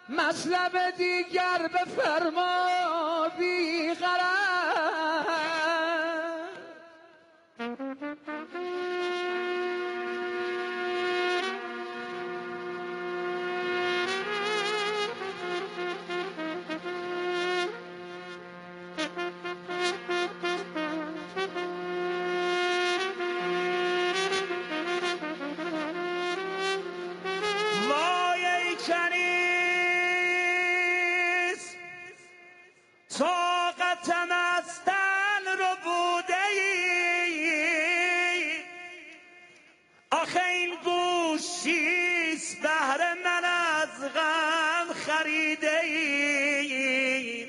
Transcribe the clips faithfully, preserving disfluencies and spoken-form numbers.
مطلب دیگر بفرما بی غرض. وای ای کنیز طاقتم از تن رو بوده ای، آخه این گوشیست بهر من از غم خریده ای.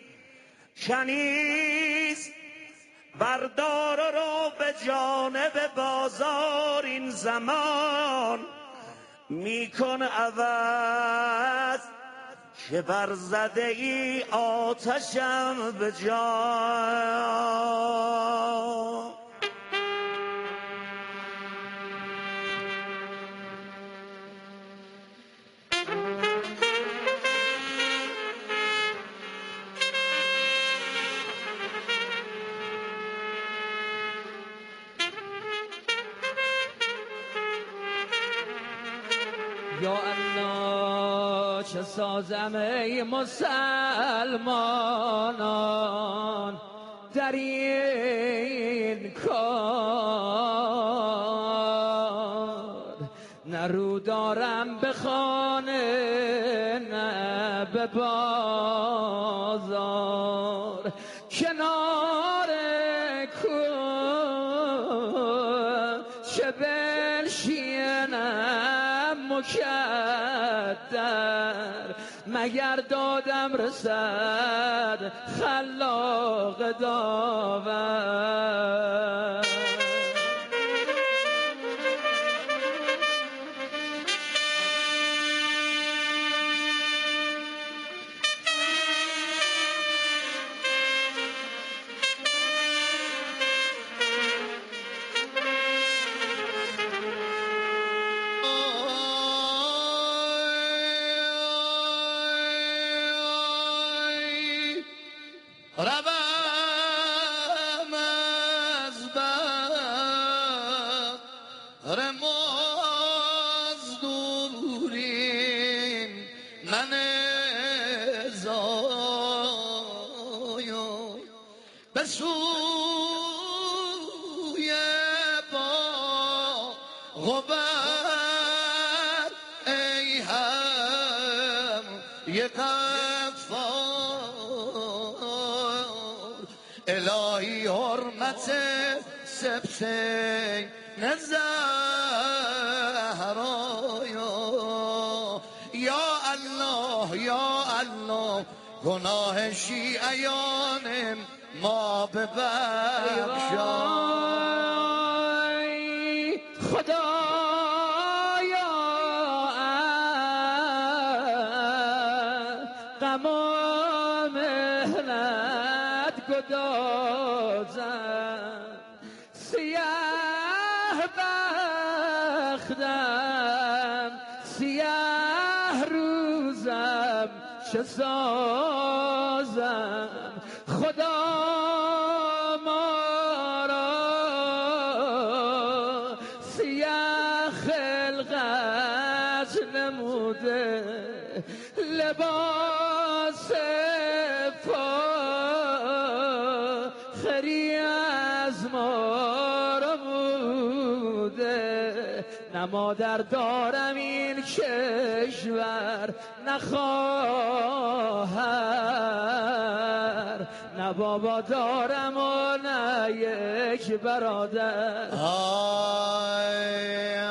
کنیز بردار و رو به جانب بازار، این زمان میکن عوض که برزده ای آتشم به جان. یا الله چه سازم ای مسلمانان در این کار، نه رو دارم به خانه نه به بازار، کنار کوچه بنشینم مکدر، مگر دادم رسد خلاق داور. روم از بر مزدورین من زایا به سوی باغ و بر ای هم یک الهی حرمت سبسین نزهرایا. یا الله یا الله گناه شیعیان ما ببخشا. خدایا غم و مهنت گدازم، سیه بختم سیه روزم چه سازم. خدا ما را سیه خلقت نموده، لباس فاخری از ما ربوده. نه مادر دارم این کشور نه خواهر، نه بابا دارم و نه یک برادر. آی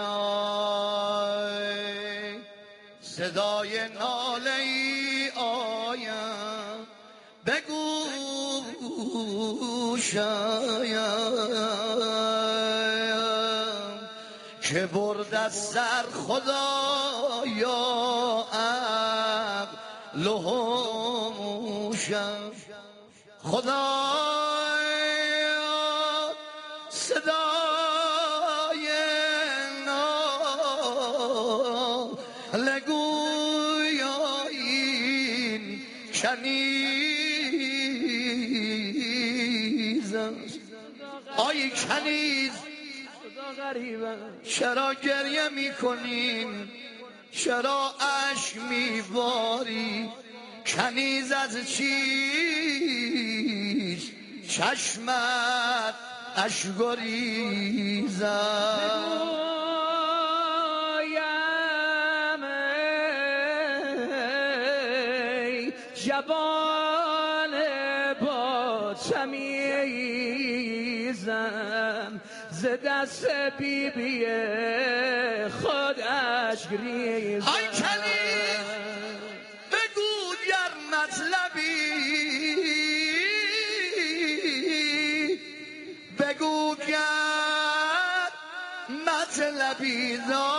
آی صدای ناله ای آیم بگو شایم که برد از سر خدایا عقل و هوشم. خدایا صدای ناله گویایی کنیز آی کنیز چرا گریه میکنین چرا اشک میباری کنیز از چیز چشمت اشک گریزد جوان با تمیزم ز دست بی بی خودش گریزم های کنیز بگو گر مطلبی بگو گر مطلبی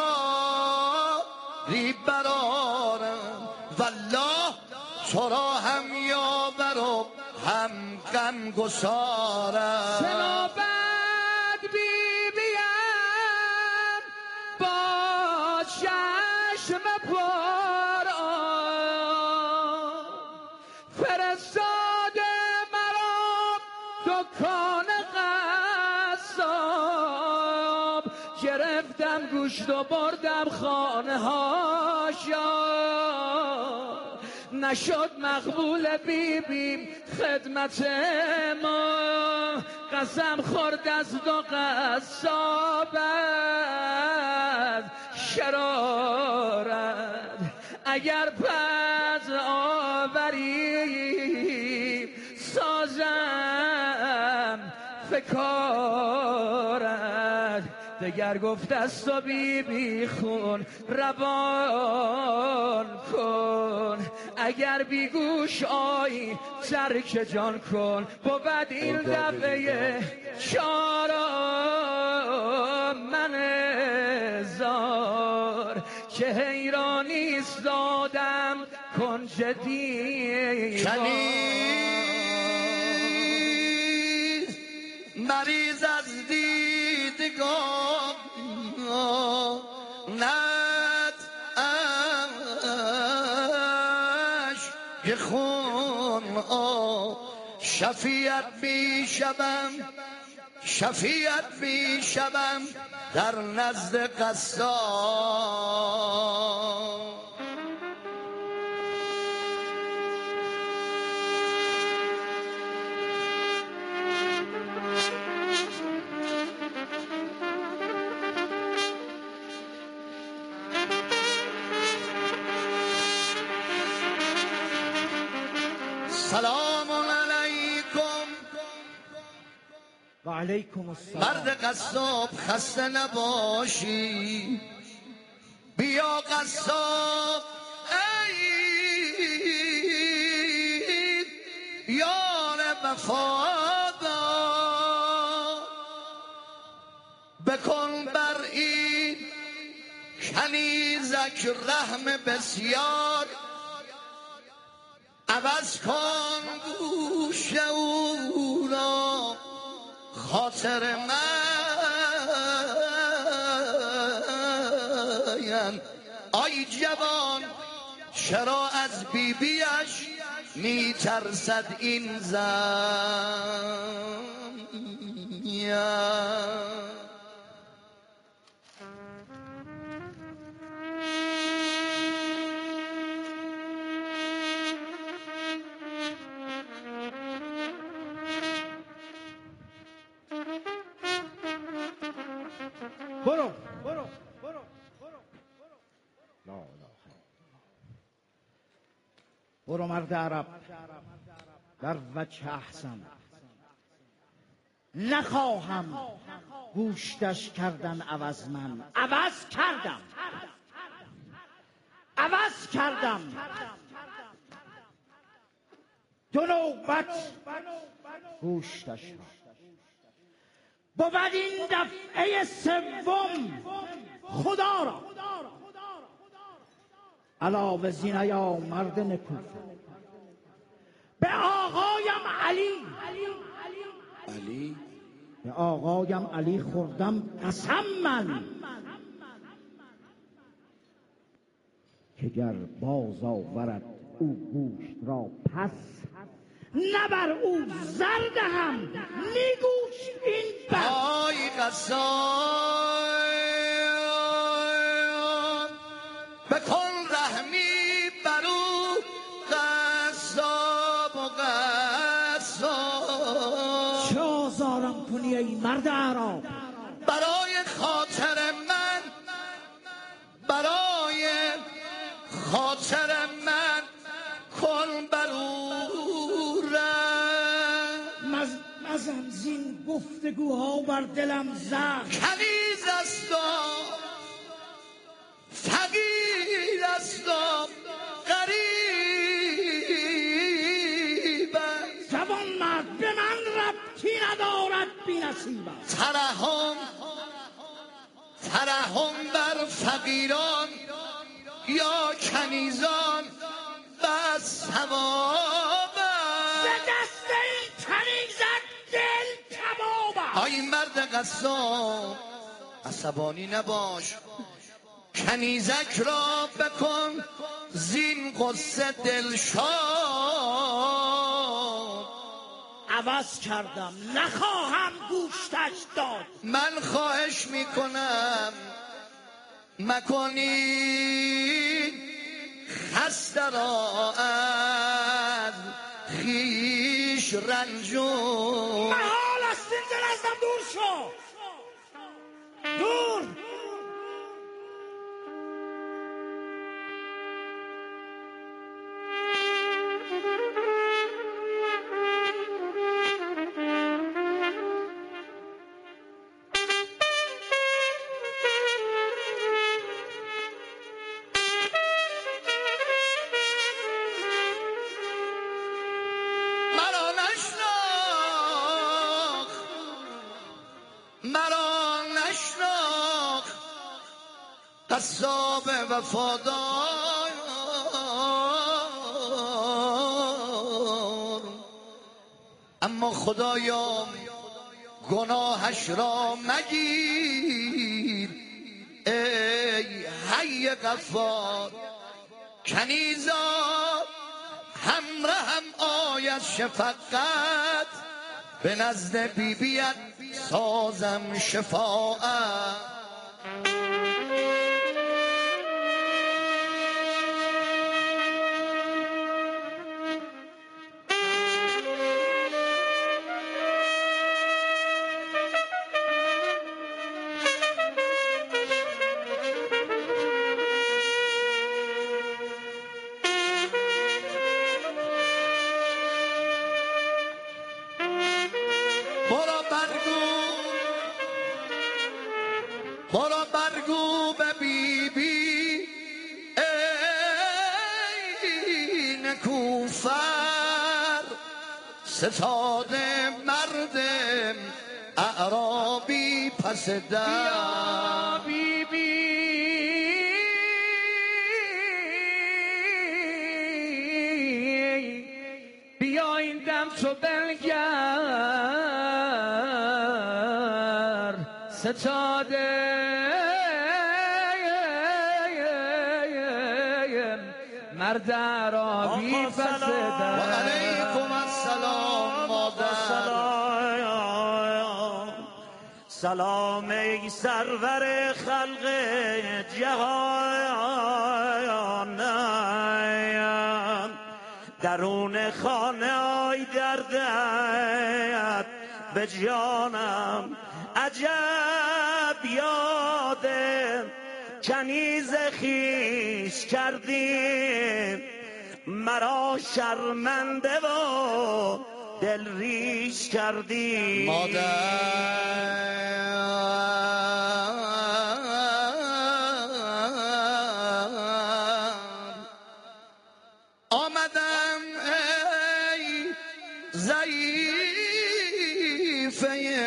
داری برارم والله تو را هم یاور و هم غم گسارم سنوبت بی بیم با چشم پر آب فرستاده مرا دکان قصاب گرفتم گوشت و بردم خانه هاشا نشد مقبول بی بیم خدمت ما قسم خورد از دو قصابت شرارت اگر پس آوری سازم فکارت دگر گفت است و بی بی خون روان کن اگر بی گوش آیی ترک جان کن بود این دفعه چارا من زار که حیران ایستادم کنج دیوار کنیز مریض از دیدگاه نت اشک خون شفیعت می شوم شفیعت می شوم در نزد قصاب سلام علیکم و علیکم السلام مرد قصاب خسته نباشی بیا قصاب ای یار وفادار بکن بر این کنیزک رحم بسیار عوض کن گوش او را خاطر من آی جوان چرا از بیبیش میترسد این زن برو برو برو برو مرد عرب در وجه احسن نخواهم گوشتش کردن عوض من عوض کردم عوض کردم دو نوبت گوشتش بود این دفعه سوم خدا را علاوه زین یا مرد نکوفه به آقایم علی علی به آقایم علی خوردم قسم من که گر باز آورد او گوشت را پس نه بر او زرد هم میگوش این بس. آی قصاب بکن رحمی بر او قصاب و قصاب. چه آزارم کنی ای مرد اعراب؟ برای خاطر من برای خاطر من کن بر او رحم. مز... مزم زین گفتگوها بر دلم زخم. کنیز است و فقیر است و غریب است. جوان مرد به من ربطی ندارد بی نصیب است. ترحم ترحم بر فقیران یا کنیزان بس ثواب ز دست این کنیزک دل کباب است. آی مرد قصاب عصبانی نباش، کنیزک را بکن زین قصه دلشاد. عوض کردم نخواهم گوشتش داد. من خواهش میکنم مکنید خسته را از خیش رنجون. محال است این دل ازم دور شو. دور. مرا نشناخ قصاب وفادار، اما خدایا گناهش را مگیر ای حی غفار. کنیزا همراهم آید شفقت به نزد بیبیت سازم شفاعت. برو برگو به بی بی ای نکوفر ستاده مرد اعرابی پس در. بی بی بیا این دم تو بنگر ستاده مرد عربی پس در. و علیکم السلام مادر. سلام ای سرور خلق جهان، درون خانه آی دردت به جانم. عجب یاد کنیز خیش کردیم، مرا شرمنده و دل ریش کردیم. مادر آمدم ای ضعیفه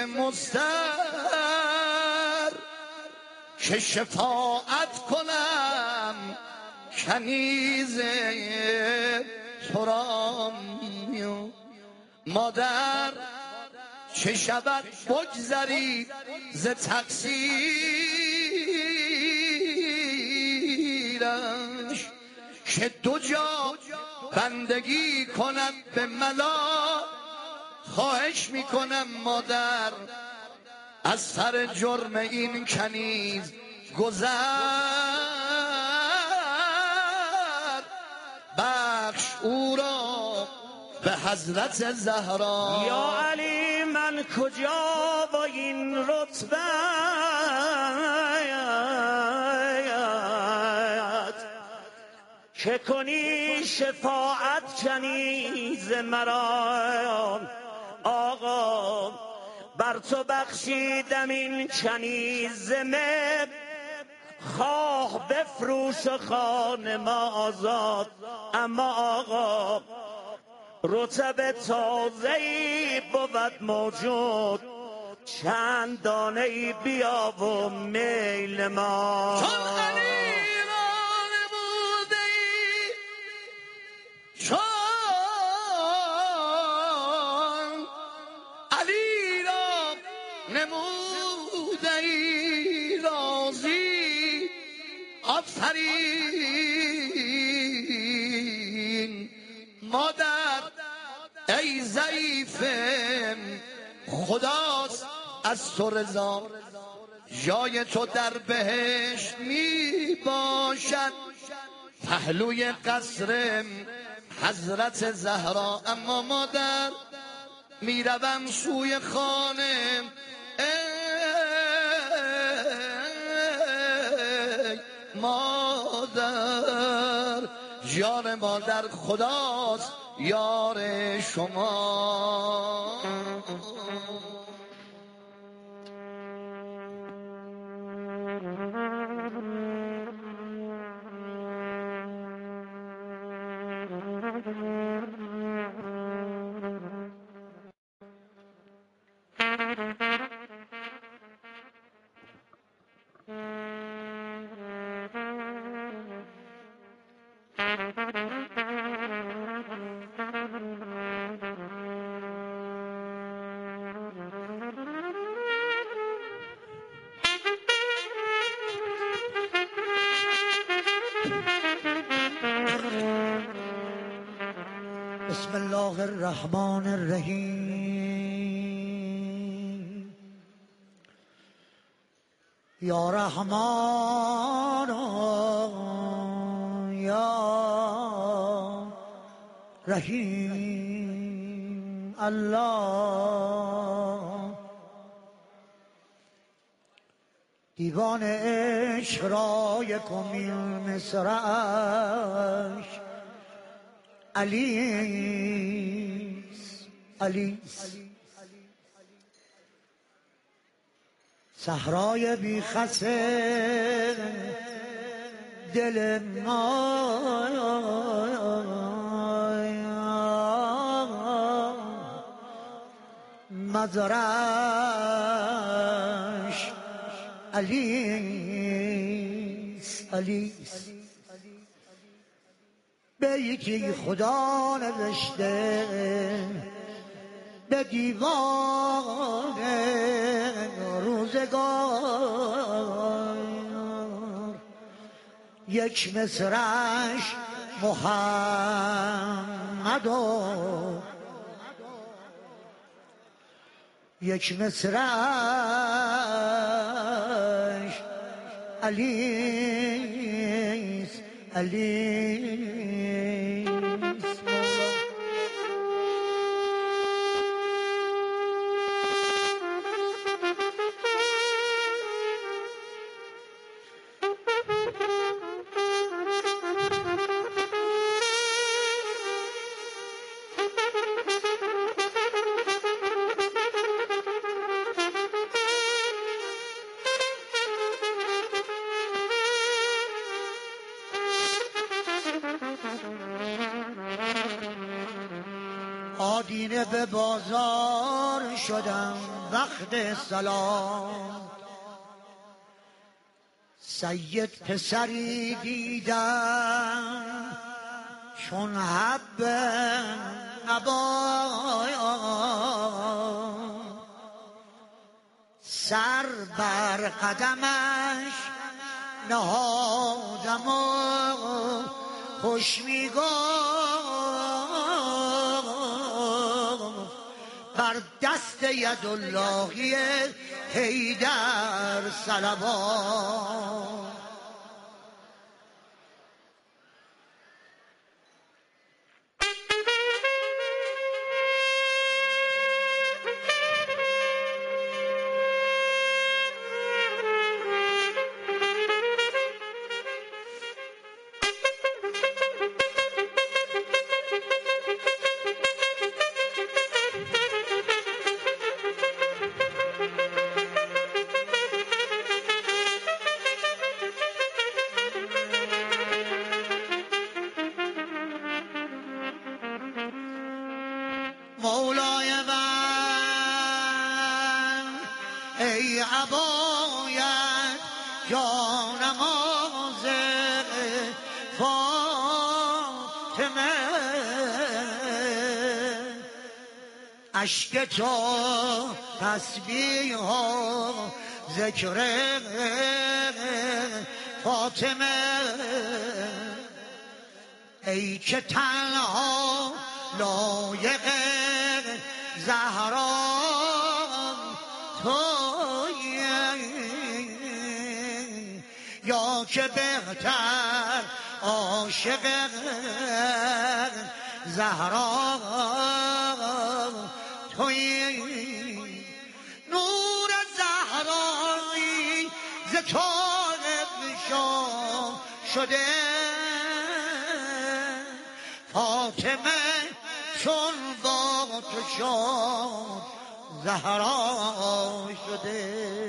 مستر که شفاعت کنم کنیز تو را. مادر چه شود بگذری ز تقصیرش، که دو جا بندگی کند به ملا. خواهش میکنم مادر از سر جرم این کنیز گذر، بخش او را به حضرت زهرا. یا علی من کجا با این رتبت که کنی شفاعت کنیز مرا. آقا بر تو بخشیدم این کنیز مب، خواه بفروش و خانه ما آزاد. اما آقا رتب تازه‌ای بود موجود، چند دانه بیا و میل ما. چون علی را نموده ای، چون علی را نموده ای راضی، آفرین مادر ای ضعیفم، خداست از تو رضا. جای تو در بهشت می باشد، پهلوی قصر حضرت زهرا. اما مادر میروم سوی خانه، ای مادر جان مادر خداست یار شما. بسم الله الرحمن الرحیم. یا رحمان یا رحیم الله. دیوان عشق را یکمین مصرعش علیس علیس. صحرای بی خس دل ما مزرعش علیس علیس. بیتی خدا نوشته به دیوان روزگار، یک مصرعش محمد و یک مصرعش علیس علیس. آدینه به بازار شدم وقت سلام، سید پسری دیدم چون حب نبا، سر بر قدمش نهادم و خوش میگفت بر دست یداللهی حیدر صلوات. مولای من ای عبایت یا نماز فاطمه، اشک تو تسبیح و ذکر فاطمه، ای که تنها لایق زهرا تویی، یا که بهتر عاشق زهرا تویی. نور زهرایی ز تو افشان شده، فاطمه چون با تو شد زهرا شده.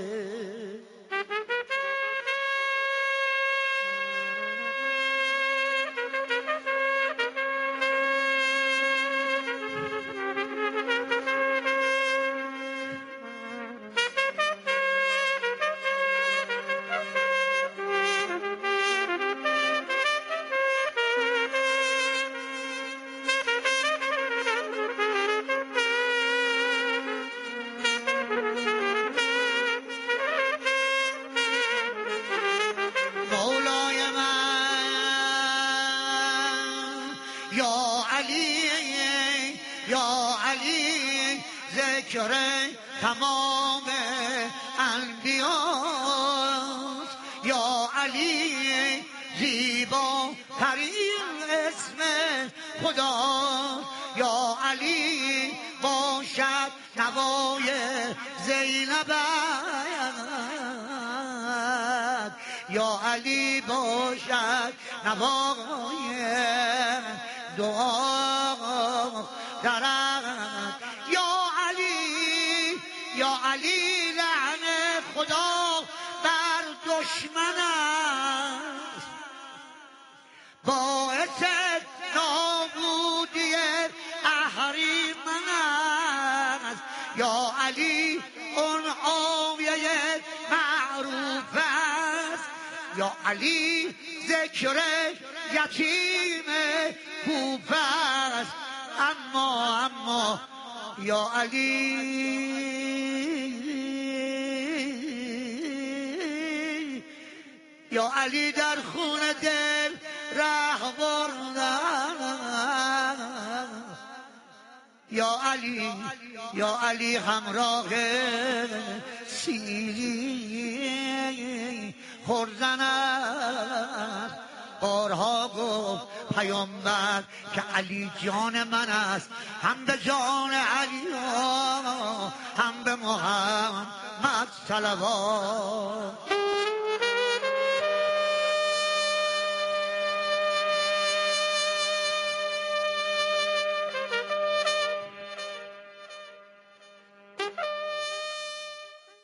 ذکر تمام انبیاست، یا علی زیبا ترین اسم خدا، یا علی باشد نوای زینب، یا علی باشد نوای دعا درد، یا علی یا علی لعن خدا بر دشمن است، باعث نابودی اهریمن است، یا علی اون آیه معروف است، یا علی ذکر یتیم کوفه است، اما اما یا علی یا علی در خون دل ره بردن، یا علی یا علی همراه سیلی خرزن است، بارها گفت پیامبر که علی جان من است، هم به جان علی هم به محمد صلوات.